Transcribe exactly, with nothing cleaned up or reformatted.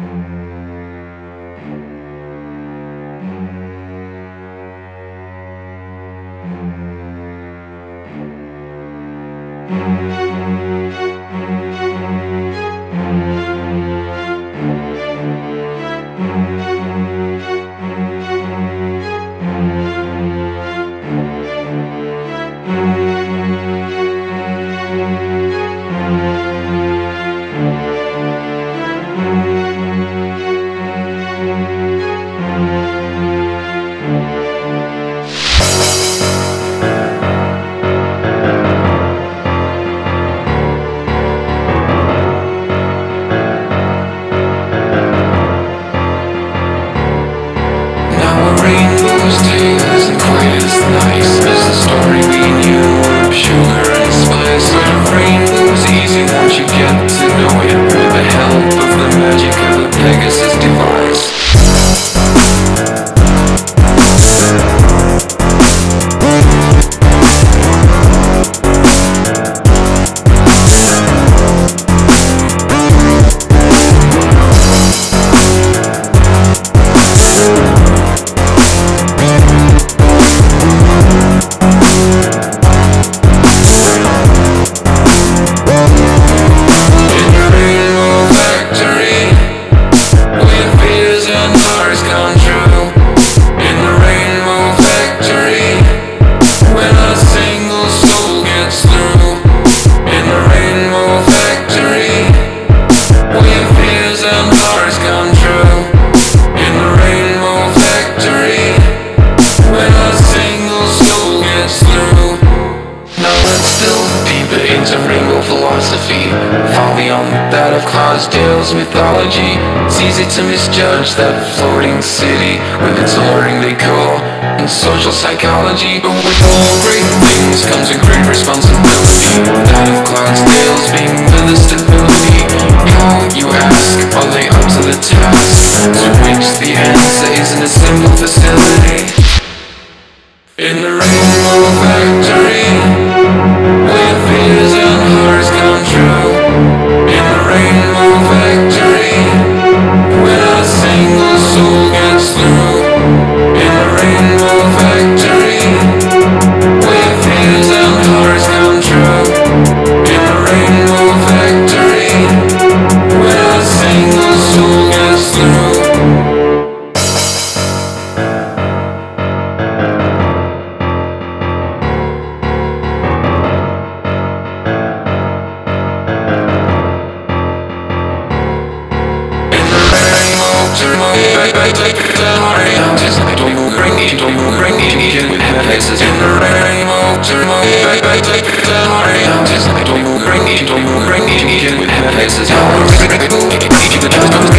Rainbow's tale isn't quite as nice as the story we knew of sugar and spice. But a rainbow's easy once you get to know it with the help of the magic of a Pegasus device. Far beyond that of Clydesdale's mythology. It's easy to misjudge that floating city with its alluring decor and social psychology. But with all great things comes a great responsibility, that of Clydesdale's being with the stability. How, you ask, are they up to the task? To which the answer isn't a simple facility. In the Rainbow Factory, where fears and hearts come true. In the Rainbow Factory, when a single soul gets through. In the Rainbow Factory, where fears and hearts come true. In the Rainbow Factory, when a single soul gets through. Places